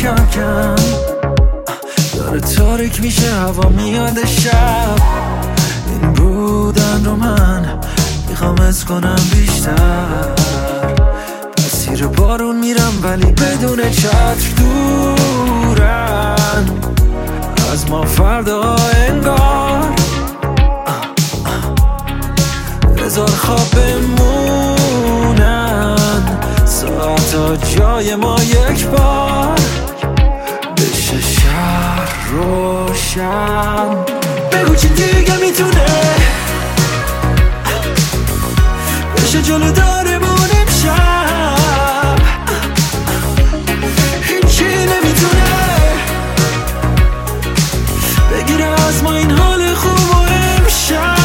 کم کم داره تاریک میشه، هوا میاد شب. این بودن رو من میخوام از کنم بیشتر. مسیر بارون میرم ولی بدون چتر، دورن از ما فردا انگار. بذار خواب بمونن ساعتا جای ما یک بار. بشه شهر روشن، بگو چی دیگه میتونه بشه جلو دارمون امشب. هیچی نمیتونه بگیره از ما این حال خوب و امشب.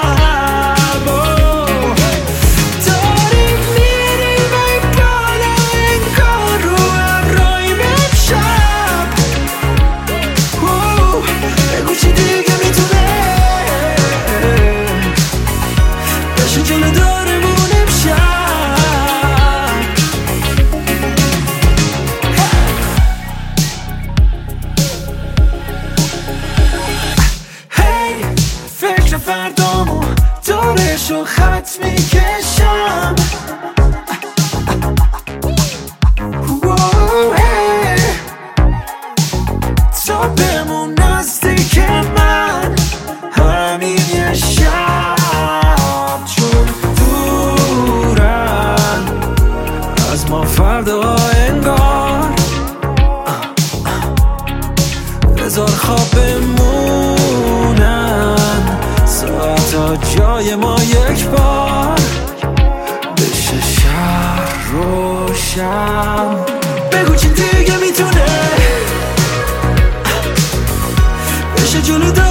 فردامو دورشو خط میکشم. تا بمون نزدیک من همین یه شب، چون دورن از ما فردا انگار. بذار خواب بمونن ساعتا جای ما یک بار. بشه شهر روشن، بگو چی دیگه میتونه بشه جلو